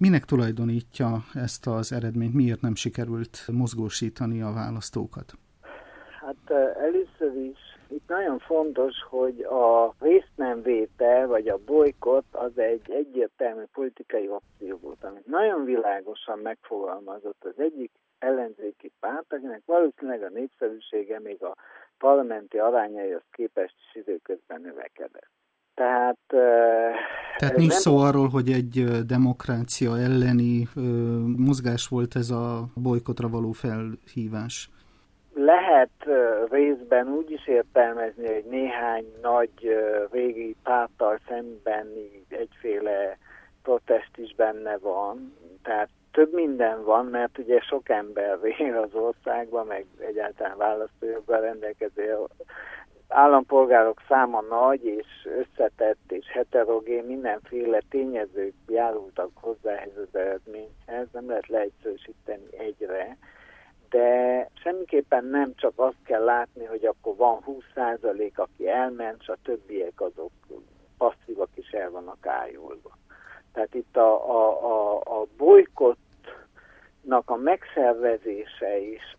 Minek tulajdonítja ezt az eredményt? Miért nem sikerült mozgósítani a választókat? Hát először is itt nagyon fontos, hogy a részt nem vétel, vagy a bolykott az egy egyértelmű politikai opció volt, amit nagyon világosan megfogalmazott az egyik ellenzéki párt, akinek valószínűleg a népszerűsége még a parlamenti arányaihoz képest is időközben növekedett. Tehát nincs szó arról, hogy egy demokrácia elleni mozgás volt ez a bolykottra való felhívás. Lehet részben úgy is értelmezni, hogy néhány nagy régi párttal szembeni egyféle protest is benne van. Tehát több minden van, mert ugye sok ember él az országban, meg egyáltalán választójoggal rendelkező állampolgárok száma nagy és összetett és heterogén, mindenféle tényezők járultak hozzá ehhez az eredményhez, nem lehet leegyszerűsíteni egyre, de semmiképpen nem csak azt kell látni, hogy akkor van 20%, aki elment, és a többiek azok passzívak is el vannak ájulva. Tehát itt a bolykottnak a megszervezése is,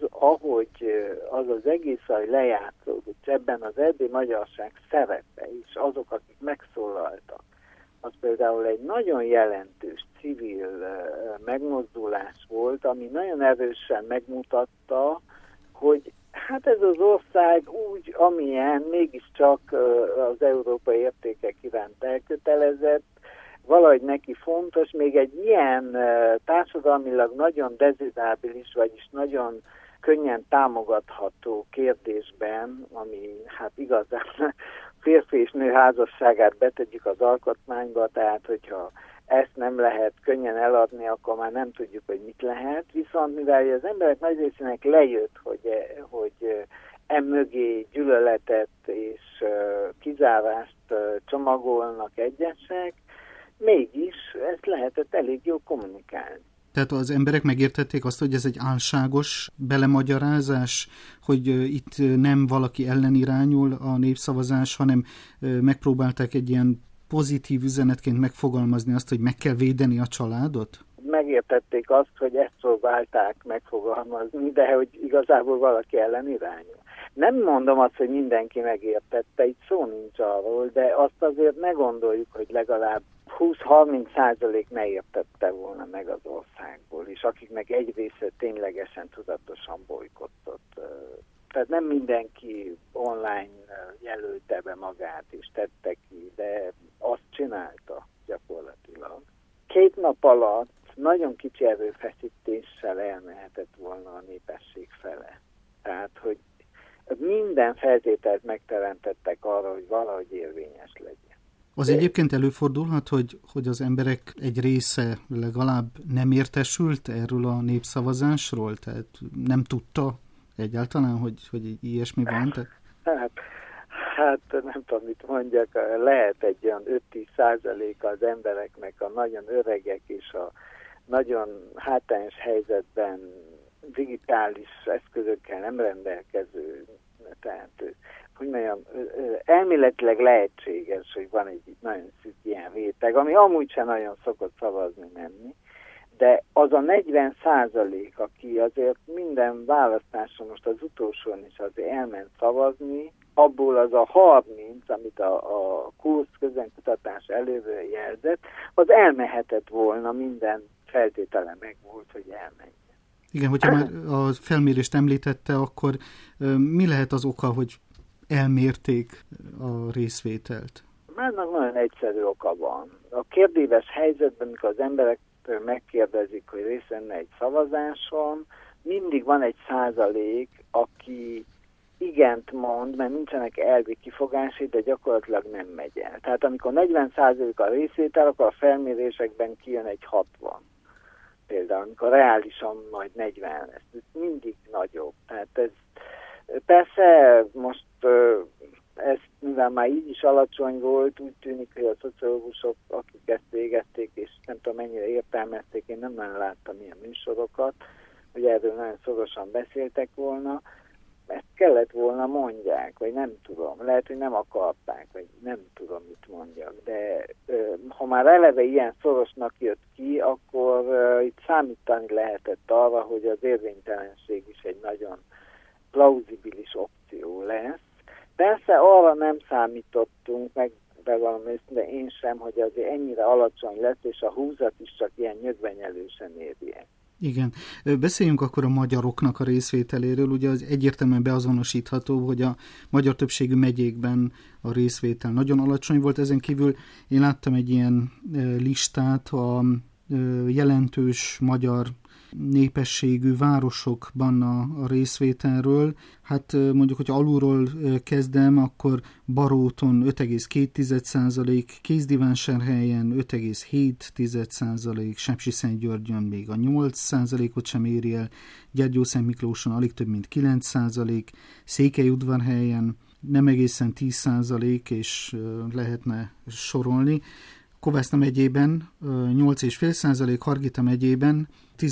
ahogy az egész, ahogy lejátszódott, ebben az erdélyi magyarság szerepe is, azok, akik megszólaltak, az például egy nagyon jelentős civil megmozdulás volt, ami nagyon erősen megmutatta, hogy hát ez az ország úgy, amilyen mégiscsak az európai értékek iránt elkötelezett, valahogy neki fontos, még egy ilyen társadalmilag nagyon dezirábilis, vagyis nagyon könnyen támogatható kérdésben, ami hát igazán férfi és nő házasságát betegyük az alkotmányba, tehát hogyha ezt nem lehet könnyen eladni, akkor már nem tudjuk, hogy mit lehet. Viszont mivel az emberek nagy részének lejött, hogy emögé gyűlöletet és kizárást csomagolnak egyesek, mégis ezt lehetett elég jól kommunikálni. Tehát az emberek megértették azt, hogy ez egy álságos belemagyarázás, hogy itt nem valaki ellen irányul a népszavazás, hanem megpróbálták egy ilyen pozitív üzenetként megfogalmazni azt, hogy meg kell védeni a családot? Megértették azt, hogy ezt próbálták megfogalmazni, de hogy igazából valaki ellen irányul. Nem mondom azt, hogy mindenki megértette, itt szó nincs arról, de azt azért ne gondoljuk, hogy legalább 20-30% ne értette volna meg az országból, és akiknek egy része ténylegesen tudatosan bolykottott. Tehát nem mindenki online jelölte be magát és tette ki, de azt csinálta gyakorlatilag. 2 nap alatt nagyon kicsi erőfeszítéssel elmehetett volna a népesség fele. Tehát, hogy minden feltételt megteremtettek arra, hogy valahogy érvényes legyen. Az egyébként előfordulhat, hogy az emberek egy része legalább nem értesült erről a népszavazásról? Tehát nem tudta egyáltalán, hogy ilyesmi van? Hát nem tudom, mit mondjak, lehet egy olyan 5-10% az embereknek a nagyon öregek és a nagyon hátrányos helyzetben digitális eszközökkel nem rendelkező, tehát hogy mondjam, elméletileg lehetséges, hogy van egy nagyon szűk ilyen réteg, ami amúgy sem nagyon szokott szavazni menni, de az a 40%, aki azért minden választáson, most az utolsón is azért elment szavazni, abból az a 30, amit a kursz közönkutatás előre jelzett, az elmehetett volna, minden feltétele meg volt, hogy elmenjen. Igen, hogyha már a felmérést említette, akkor mi lehet az oka, hogy elmérték a részvételt? Márnak nagyon egyszerű oka van. A kérdéves helyzetben, amikor az emberek megkérdezik, hogy részt venne egy szavazáson, mindig van egy százalék, aki igent mond, mert nincsenek elvi kifogásai, de gyakorlatilag nem megy el. Tehát amikor 40% a részvétel, akkor a felmérésekben kijön egy 60. Például, amikor reálisan majd 40 lesz. Ez mindig nagyobb. Tehát ez persze most ez mivel már így is alacsony volt, úgy tűnik, hogy a szociológusok, akik ezt végezték, és nem tudom mennyire értelmezték, én nem nagyon láttam ilyen műsorokat, hogy erről nagyon szorosan beszéltek volna. ezt kellett volna mondják, vagy nem tudom, lehet, hogy nem akarták, vagy nem tudom, mit mondjak, de ha már eleve ilyen szorosnak jött ki, akkor itt számítani lehetett arra, hogy az érvénytelenség is egy nagyon plauzibilis opció lesz. Persze arra nem számítottunk, meg bevallom őszintén, én sem, hogy azért ennyire alacsony lesz, és a húzat is csak ilyen nyögvenyelősen érje. Igen. Beszéljünk akkor a magyaroknak a részvételéről. Ugye az egyértelműen beazonosítható, hogy a magyar többségű megyékben a részvétel nagyon alacsony volt. Ezen kívül én láttam egy ilyen listát a jelentős magyar népességű városokban a részvételről. Hát mondjuk, hogy alulról kezdem, akkor Baróton 5,2%, Kézdivásárhelyen 5,7%, Sepsiszentgyörgyön még a 8%-ot sem éri el, Gyergyószentmiklóson alig több mint 9%, Székelyudvarhelyen nem egészen 10%, és lehetne sorolni. Kovászna megyében 8,5%, Hargita megyében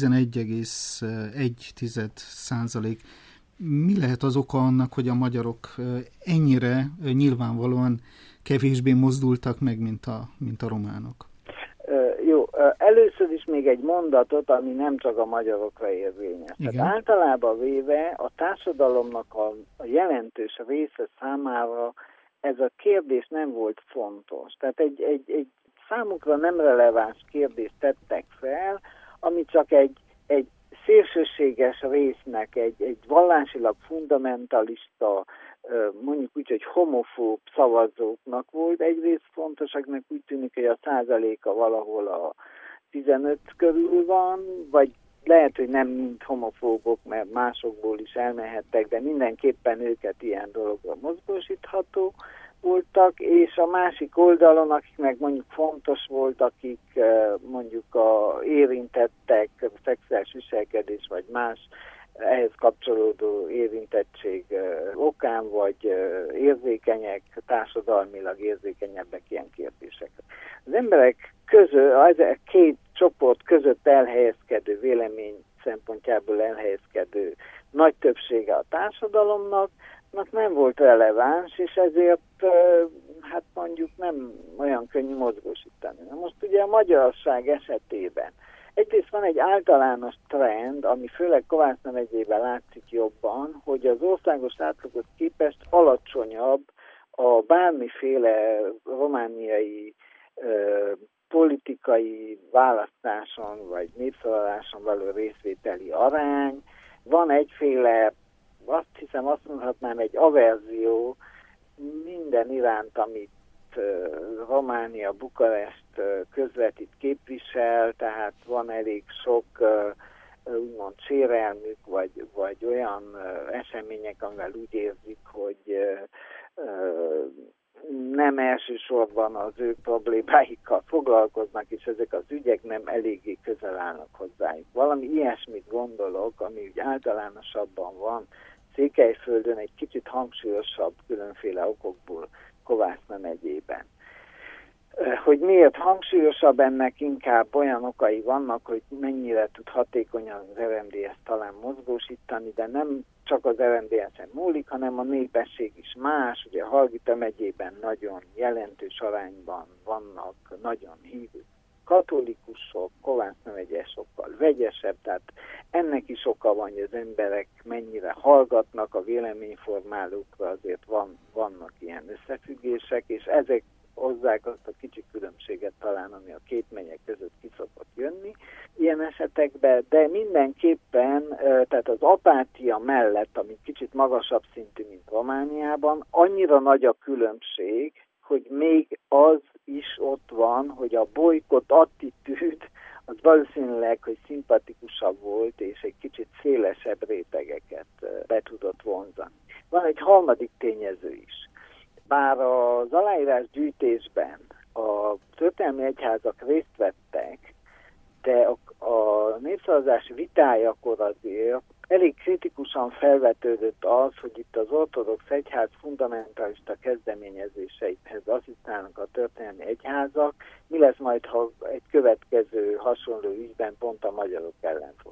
11,1%. Mi lehet az oka annak, hogy a magyarok ennyire nyilvánvalóan kevésbé mozdultak meg, mint a románok? Jó, először is még egy mondatot, ami nem csak a magyarokra érvényes. Tehát általában véve a társadalomnak a jelentős része számára ez a kérdés nem volt fontos. Tehát egy számukra nem releváns kérdést tettek fel, ami csak egy szélsőséges résznek, egy vallásilag fundamentalista, mondjuk úgy, hogy homofób szavazóknak volt. Egyrészt fontosaknak úgy tűnik, hogy a százaléka valahol a 15 körül van, vagy lehet, hogy nem mind homofóbok, mert másokból is elmehettek, de mindenképpen őket ilyen dologra mozgósítható voltak, és a másik oldalon, akik meg mondjuk fontos volt, akik mondjuk érintettek, szexuális viselkedés vagy más ehhez kapcsolódó érintettség okán, vagy érzékenyek, társadalmilag érzékenyebbek ilyen kérdésekre. Az emberek között, a két csoport között elhelyezkedő, vélemény szempontjából elhelyezkedő nagy többsége a társadalomnak nem volt releváns, és ezért hát mondjuk nem olyan könnyű mozgósítani. Na most ugye a magyarság esetében egyrészt van egy általános trend, ami főleg Kovászna megyében látszik jobban, hogy az országos átlaghoz képest alacsonyabb a bármiféle romániai politikai választáson vagy népszavazáson való részvételi arány. Van egyféle, azt mondhatnám, egy averzió minden iránt, amit Románia, Bukarest közvetít képvisel, tehát van elég sok úgymond sérelmük, vagy olyan események, amivel úgy érzik, hogy nem elsősorban az ő problémáikkal foglalkoznak, és ezek az ügyek nem eléggé közel állnak hozzájuk. Valami ilyesmit gondolok, ami úgy általánosabban van Székelyföldön, egy kicsit hangsúlyosabb különféle okokból Kovászna megyében. Hogy miért hangsúlyosabb, ennek inkább olyan okai vannak, hogy mennyire tud hatékonyan az RMDSZ talán mozgósítani, de nem csak az RMDSZ-en múlik, hanem a népesség is más. Ugye a Hargita megyében nagyon jelentős arányban vannak nagyon hívő katolikusok, Kovászna megye sokkal vegyesebb, tehát ennek is oka van, hogy az emberek mennyire hallgatnak a véleményformálókra, azért vannak ilyen összefüggések, és ezek hozzák azt a kicsi különbséget talán, ami a két megye között ki szokott jönni ilyen esetekben, de mindenképpen, tehát az apátia mellett, ami kicsit magasabb szintű, mint Romániában, annyira nagy a különbség, hogy még az is ott van, hogy a bolykott attitűd az valószínűleg, hogy szimpatikusabb volt, és egy kicsit szélesebb rétegeket be tudott vonzani. Van egy harmadik tényező is. Bár az aláírásgyűjtésben a történelmi egyházak részt vettek, de a népszavazás vitájakor azért elég kritikusan felvetődött az, hogy itt az ortodox egyház fundamentalista kezdeményezéseithez asszisztálnak a történelmi egyházak. Mi lesz majd, ha egy következő hasonló ügyben pont a magyarok ellen fognak?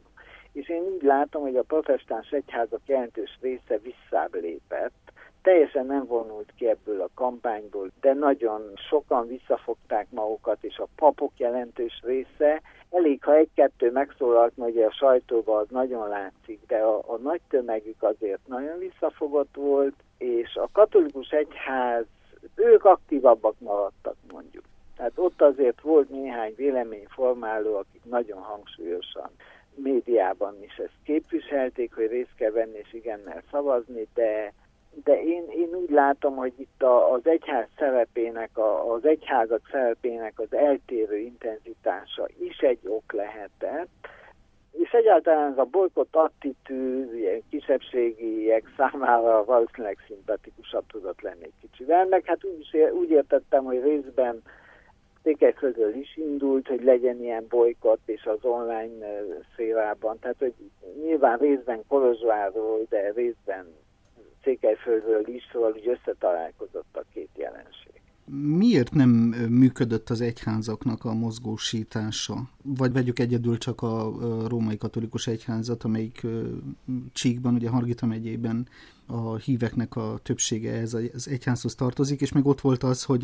és én úgy látom, hogy a protestáns egyházak jelentős része visszább lépett, teljesen nem vonult ki ebből a kampányból, de nagyon sokan visszafogták magukat, és a papok jelentős része, elég, ha egy-kettő megszólalt, hogy a sajtóban az nagyon látszik, de a nagy tömegük azért nagyon visszafogott volt, és a katolikus egyház, ők aktívabbak maradtak, mondjuk. Tehát ott azért volt néhány véleményformáló, akik nagyon hangsúlyosan médiában is ezt képviselték, hogy részt kell venni és igennel szavazni, de én úgy látom, hogy itt az egyház szerepének, az egyházak szerepének az eltérő intenzitása is egy ok lehetett, és egyáltalán ez a bolykott attitűd, ilyen kisebbségiek számára valószínűleg szimpatikusabb tudott lenni egy kicsivel, meg hát úgy értettem, hogy részben Székelyföldről is indult, hogy legyen ilyen bolykott, és az online szférában, tehát hogy nyilván részben Kolozsvárról, de részben Székelyföldről is, szóval úgy összetalálkozott a két jelenség. Miért nem működött az egyházaknak a mozgósítása? Vagy vegyük egyedül csak a római katolikus egyházat, amelyik Csíkban, ugye Hargita megyében a híveknek a többsége ez az egyházhoz tartozik, és meg ott volt az, hogy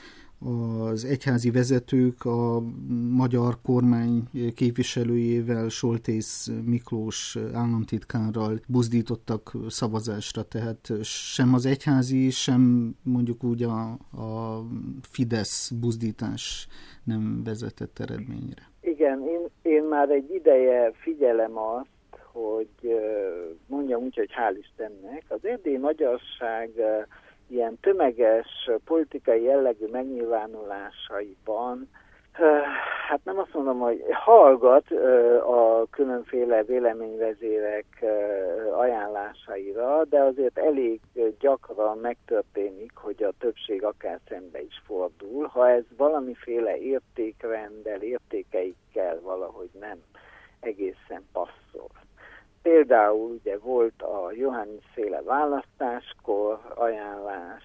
az egyházi vezetők a magyar kormány képviselőjével, Soltész Miklós államtitkárral buzdítottak szavazásra, tehát sem az egyházi, sem mondjuk úgy a Fidesz buzdítás nem vezetett eredményre. Igen, én már egy ideje figyelem azt, hogy mondjam úgy, hogy hál' Istennek, az erdélyi magyarság ilyen tömeges politikai jellegű megnyilvánulásaiban, hát nem azt mondom, hogy hallgat a különféle véleményvezérek ajánlásaira, de azért elég gyakran megtörténik, hogy a többség akár szembe is fordul, ha ez valamiféle értékrenddel, értékeikkel valahogy nem egészen passzol. Például ugye volt a Iohannis-féle választáskor ajánlás,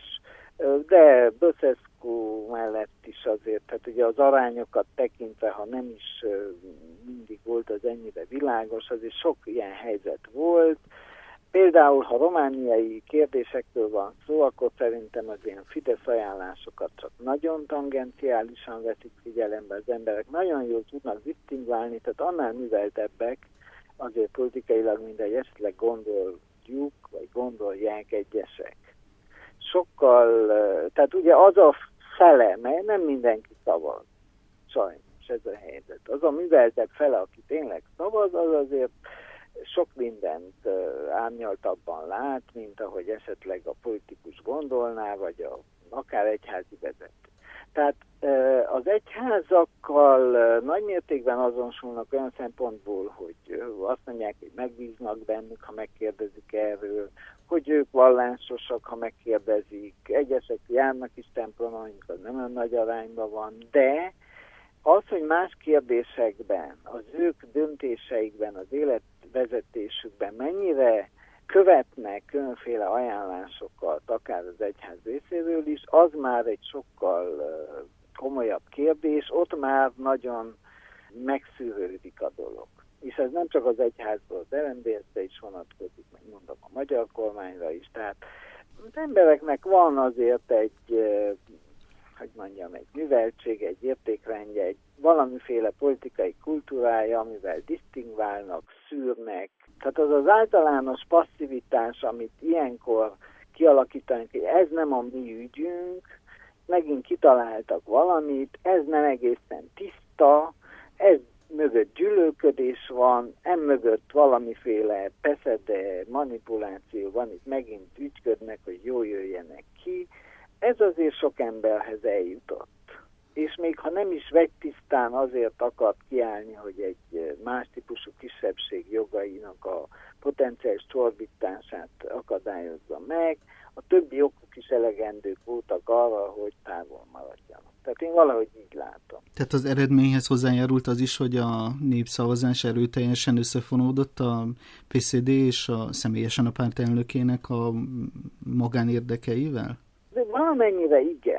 de Băsescu mellett is azért, tehát ugye az arányokat tekintve, ha nem is mindig volt az ennyire világos, azért sok ilyen helyzet volt. Például, ha romániai kérdésekről van szó, akkor szerintem az ilyen Fidesz ajánlásokat csak nagyon tangenciálisan veszik figyelembe az emberek, nagyon jól tudnak disztingválni, tehát annál műveltebbek, azért politikailag mindegy, esetleg gondoljuk, vagy gondolják egyesek. Sokkal, tehát ugye az a fele, mert nem mindenki szavaz, sajnos ez a helyzet. Az a műveltebb fele, aki tényleg szavaz, az azért sok mindent árnyaltabban lát, mint ahogy esetleg a politikus gondolná, vagy akár egyházi vezető. Tehát az egyházakkal nagymértékben azonosulnak olyan szempontból, hogy azt mondják, hogy megbíznak bennük, ha megkérdezik erről, hogy ők vallásosak, ha megkérdezik, egyesek járnak is templomon, az nem olyan nagy arányban van, de az, hogy más kérdésekben, az ők döntéseikben, az életvezetésükben mennyire követnek különféle ajánlásokat, akár az egyház részéről is, az már egy sokkal komolyabb kérdés, ott már nagyon megszűrődik a dolog. És ez nem csak az egyházból, az RMDS-re is vonatkozik, meg mondom a magyar kormányra is. Tehát az embereknek van azért egy műveltség, egy értékrendje, egy valamiféle politikai kultúrája, amivel disztingválnak, szűrnek. Tehát az általános passzivitás, amit ilyenkor kialakítanak, hogy ez nem a mi ügyünk, megint kitaláltak valamit, ez nem egészen tiszta, ez mögött gyűlölködés van, mögött valamiféle peszede manipuláció van, itt megint ügyködnek, hogy jól jöjjenek ki. Ez azért sok emberhez eljutott. És még ha nem is vegytisztán azért akart kiállni, hogy egy más típusú kisebbség jogainak a potenciális csorbítását akadályozza meg, a többi okok is elegendők voltak arra, hogy távol maradjanak. Tehát én valahogy így látom. Tehát az eredményhez hozzájárult az is, hogy a népszavazás erőteljesen összefonódott a PCD és személyesen a párt elnökének a magánérdekeivel? De valamennyire igen.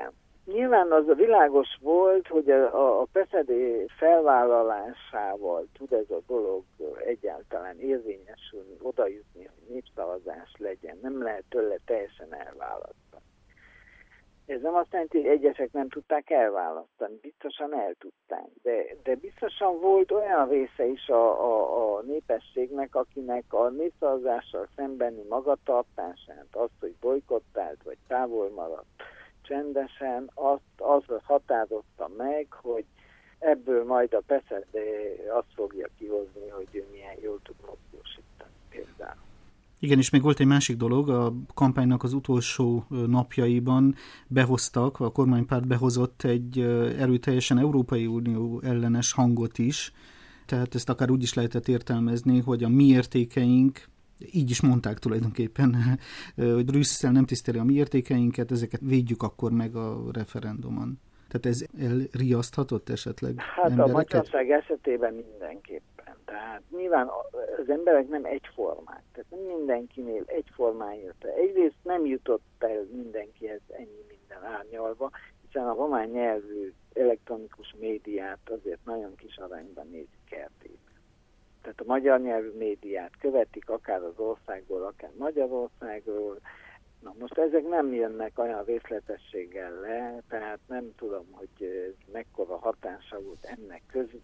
Nyilván az a világos volt, hogy a PSZD felvállalásával tud ez a dolog egyáltalán érvényesülni, oda jutni, hogy népszavazás legyen. Nem lehet tőle teljesen elválasztani. Ez nem azt jelenti, hogy egyesek nem tudták elválasztani, biztosan el tudták, de biztosan volt olyan része is a népességnek, akinek a népszavazással szembeni magatartását, azt, hogy bolykottált vagy távol maradt csendesen, az határozta meg, hogy ebből majd a PSZD azt fogja kihozni, hogy ő milyen jól tud mozgósítani például. Igen, és még volt egy másik dolog, a kampánynak az utolsó napjaiban behoztak, a kormánypárt behozott egy erőteljesen Európai Unió ellenes hangot is, tehát ezt akár úgy is lehetett értelmezni, hogy a mi értékeink, így is mondták tulajdonképpen, hogy Brüsszel nem tiszteli a mi értékeinket, ezeket védjük akkor meg a referendumon. Tehát ez elriaszthatott esetleg embereket? A Magyarország esetében mindenképpen. Tehát nyilván az emberek nem egyformák. Tehát nem mindenkinél egyformán jött el. Egyrészt nem jutott el mindenkihez ennyi minden árnyalva, hiszen a román nyelvű elektronikus médiát azért nagyon kis arányban nézik kertében. Tehát a magyar nyelvű médiát követik akár az országból, akár Magyarországról. Na most ezek nem jönnek olyan részletességgel le, tehát nem tudom, hogy mekkora hatása volt ennek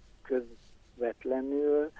közvetlenül,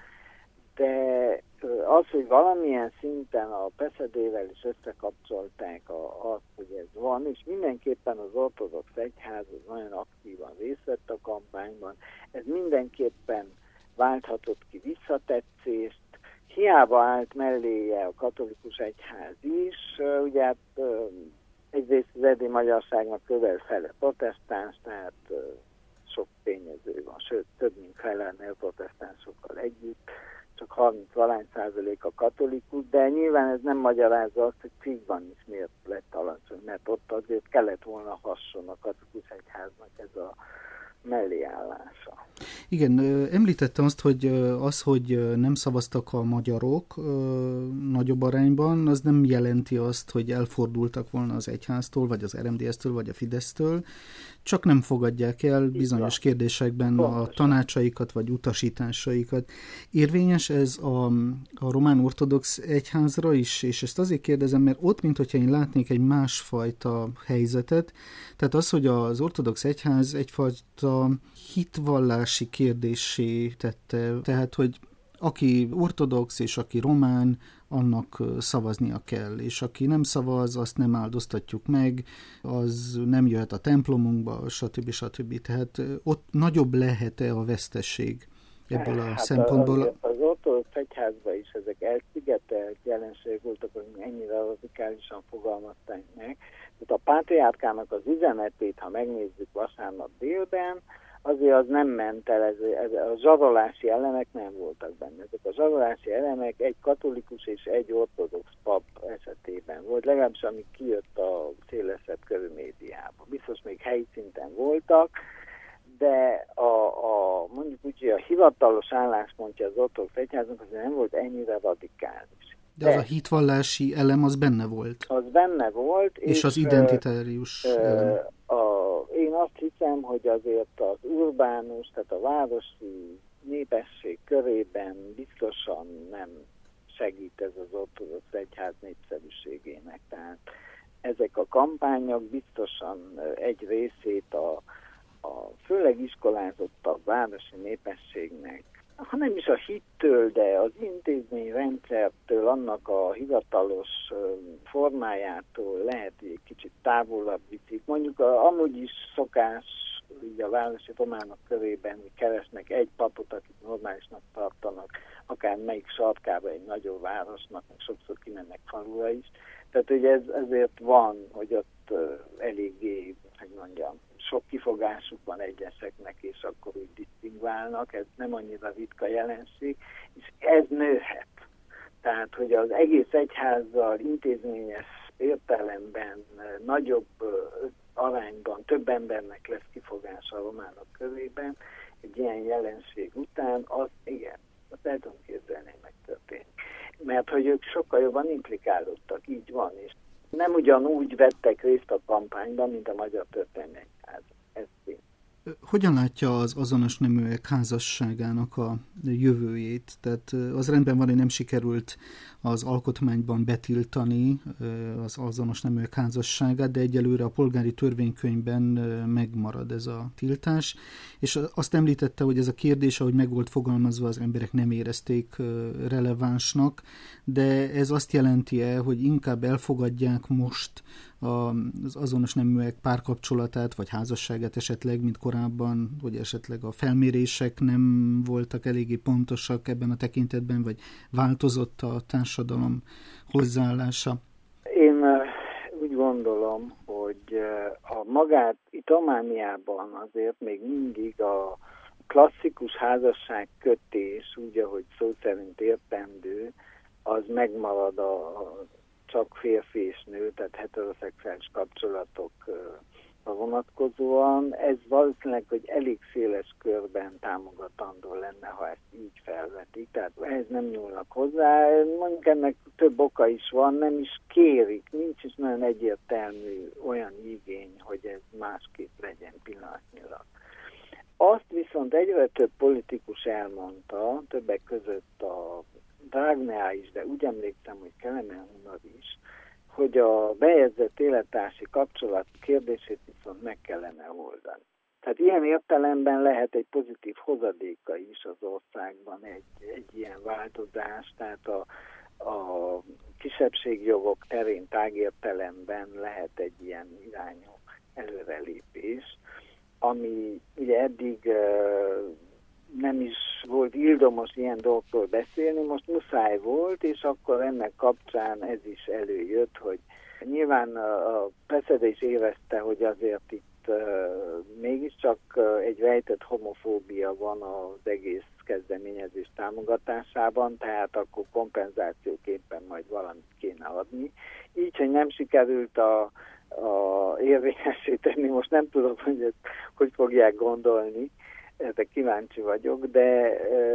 de az, hogy valamilyen szinten a PSZD-vel is összekapcsolták azt, hogy ez van, és mindenképpen az ortodox egyház nagyon aktívan részt vett a kampányban, ez mindenképpen válthatott ki visszatetszést, hiába állt melléje a katolikus egyház is, ugye hát egyrészt az eddig Magyarságnak közel fele protestáns, tehát sok tényező van, sőt több mint fele neoprotestánsokkal együtt, csak 30% a katolikus, de nyilván ez nem magyarázza azt, hogy Cigban is miért lett alacsony, mert ott azért kellett volna hasson a katolikus egyháznak ez a melléállása. Igen, említette azt, hogy nem szavaztak a magyarok nagyobb arányban, az nem jelenti azt, hogy elfordultak volna az egyháztól, vagy az RMDS-től, vagy a Fidesztől, csak nem fogadják el bizonyos kérdésekben a tanácsaikat, vagy utasításaikat. Érvényes ez a román ortodox egyházra is, és ezt azért kérdezem, mert ott, mint hogyha én látnék egy másfajta helyzetet, tehát az, hogy az ortodox egyház egyfajta hitvallási kérdéssé tette, tehát, hogy aki ortodox és aki román, annak szavaznia kell, és aki nem szavaz, azt nem áldoztatjuk meg, az nem jöhet a templomunkba, stb. Tehát ott nagyobb lehet-e a veszteség ebből a szempontból? Az ortodox egyházban is ezek elszigetelt jelenségek voltak, hogy ennyire radikálisan fogalmazták meg. Tehát a pátriárkának az üzenetét, ha megnézzük vasárnap délben, azért az nem ment el, a zsarolási elemek nem voltak benne. Ezek a zsarolási elemek egy katolikus és egy ortodox pap esetében volt, legalábbis amíg kijött a szélesebb körű médiában. Biztos még helyi szinten voltak, de mondjuk úgy, hogy a hivatalos álláspontja az ortodox egyháznak azért nem volt ennyire radikális. De az a hitvallási elem az benne volt. Az benne volt. És az identitárius elem. Én azt hiszem, hogy azért az urbánus, tehát a városi népesség körében biztosan nem segít ez az ortodox egyház népszerűségének. Tehát ezek a kampányok biztosan egy részét a főleg iskolázottabb városi népességnek, ha nem is a hittől, de az intézményrendszertől, annak a hivatalos formájától lehet egy kicsit távolabb viszik. Mondjuk amúgy is szokás így a városi románok körében, hogy keresnek egy papot, akit normálisnak tartanak, akár melyik sarkába egy nagyobb városnak, meg sokszor kimennek falura is. Tehát, hogy ez ezért van, hogy ott eléggé, hogy mondjam, sok kifogásuk van egyeseknek, és akkor úgy disztingválnak, ez nem annyira ritka jelenség, és ez nőhet. Tehát, hogy az egész egyházzal intézményes értelemben nagyobb arányban több embernek lesz kifogása a románok körében, egy ilyen jelenség után, az igen, azt el tudom képzelni, hogy megtörténik. Mert hogy ők sokkal jobban implikálódtak, így van, és nem ugyanúgy vettek részt a kampányban, mint a Magyar Történelmi Egyház. Hogyan látja az azonos neműek házasságának a jövőjét? Tehát az rendben van, hogy nem sikerült az alkotmányban betiltani az azonos neműek házasságát, de egyelőre a polgári törvénykönyvben megmarad ez a tiltás. És azt említette, hogy ez a kérdés, ahogy meg volt fogalmazva, az emberek nem érezték relevánsnak, de ez azt jelenti-e, hogy inkább elfogadják most az azonos neműek párkapcsolatát, vagy házasságát esetleg, mint korábban, vagy esetleg a felmérések nem voltak eléggé pontosak ebben a tekintetben, vagy változott a társadalom hozzáállása? Én úgy gondolom, hogy a magát itt Romániában azért még mindig a klasszikus házasságkötés, úgy, ahogy szó szerint értendő, az megmarad a csak férfi és nő, tehát heteroszexuális kapcsolatokra vonatkozóan. Ez valószínűleg, hogy elég széles körben támogatandó lenne, ha ezt így felvetik, tehát ehhez nem nyúlnak hozzá. Mondjuk ennek több oka is van, nem is kérik, nincs is nagyon egyértelmű olyan igény, hogy ez másképp legyen pillanatnyilag. Azt viszont egyre több politikus elmondta, többek között a Dragnea is, de úgy emlékszem, hogy Kelemen Hunor is, hogy a bejegyzett élettársi kapcsolat kérdését viszont meg kellene oldani. Tehát ilyen értelemben lehet egy pozitív hozadéka is az országban egy ilyen változás, tehát a kisebbségjogok terén tágértelemben lehet egy ilyen irányú előrelépés, ami ugye eddig nem is volt ildomos ilyen dolgokról beszélni, most muszáj volt, és akkor ennek kapcsán ez is előjött, hogy nyilván a Beszede is érezte, hogy azért itt mégiscsak egy rejtett homofóbia van az egész kezdeményezés támogatásában, tehát akkor kompenzációképpen majd valamit kéne adni. Így, hogy nem sikerült érvényesíteni, most nem tudom, hogy ezt hogy fogják gondolni, de kíváncsi vagyok, de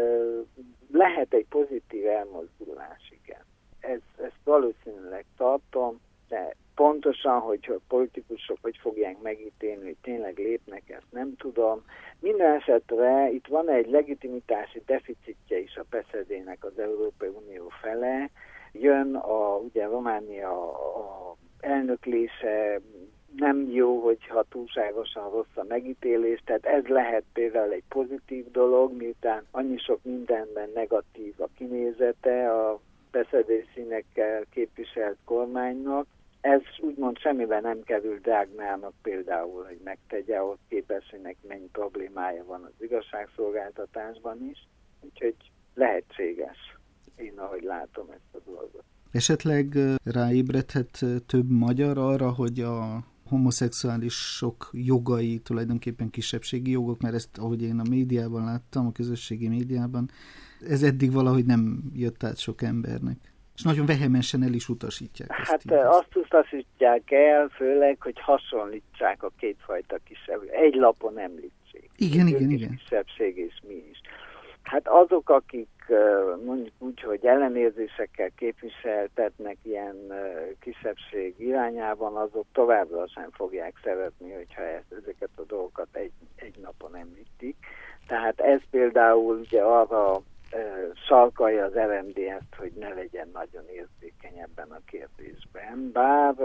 lehet egy pozitív elmozdulás, igen. Ezt valószínűleg tartom, de pontosan, hogy a politikusok hogy fogják megítélni, hogy tényleg lépnek, ezt nem tudom. Minden esetre itt van egy legitimitási deficitje is a PSZD-nek az Európai Unió fele. Jön ugye Románia a elnöklése, nem jó, hogyha túlságosan rossz a megítélés, tehát ez lehet például egy pozitív dolog, miután annyi sok mindenben negatív a kinézete a beszedés színekkel képviselt kormánynak. Ez úgymond semmiben nem kerül Dragneának például, hogy megtegye, ott képes, hogy neki mennyi problémája van az igazságszolgáltatásban is, úgyhogy lehetséges, én ahogy látom ezt a dolgot. Esetleg ráébredhet több magyar arra, hogy a homoszexuálisok jogai tulajdonképpen kisebbségi jogok, mert ezt, ahogy én a médiában láttam, a közösségi médiában, ez eddig valahogy nem jött át sok embernek. És nagyon vehemensen el is utasítják ezt. Hát azt utasítják el, főleg, hogy hasonlítsák a kétfajta kisebbség. Egy lapon említsék. Igen. Kisebbség és mi is. Hát azok, akik mondjuk úgy, hogy ellenérzésekkel képviseltetnek ilyen kisebbség irányában, azok továbbra sem fogják szeretni, hogyha ezeket a dolgokat egy napon említik. Tehát ez például ugye arra sarkalja az RMDS-t, hogy ne legyen nagyon érzékeny ebben a kérdésben. Bár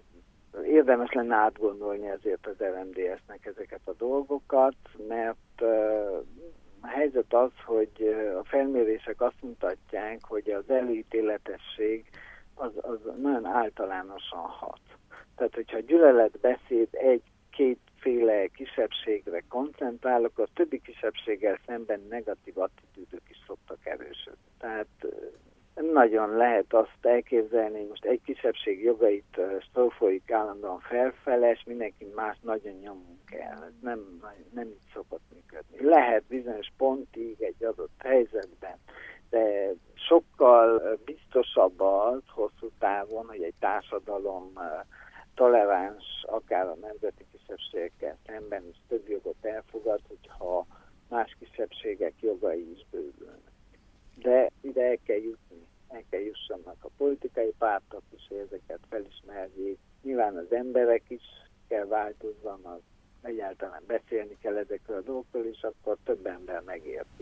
érdemes lenne átgondolni azért az RMDS-nek ezeket a dolgokat, mert a helyzet az, hogy a felmérések azt mutatják, hogy az előítéletesség az nagyon általánosan hat. Tehát, hogyha a gyűlöletbeszéd egy-kétféle kisebbségre koncentrál, akkor a többi kisebbséggel szemben negatív attitűdök is szoktak erősödni. Tehát nem nagyon lehet azt elképzelni, hogy most egy kisebbség jogait sztrófoljuk állandóan felfele, és mindenki más nagyon nyomunk el. Ez nem így szokott működni. Lehet bizonyos pontig egy adott helyzetben, de sokkal biztosabb az hosszú távon, hogy egy társadalom toleráns, akár a nemzeti kisebbségekkel szemben is több jogot elfogad, hogyha más kisebbségek jogai is bővülnek. De ide el kell jussanak a politikai pártok is, hogy ezeket felismerjék. Nyilván az emberek is kell változzanak, egyáltalán beszélni kell ezekről a dolgokról, és akkor több ember megérti.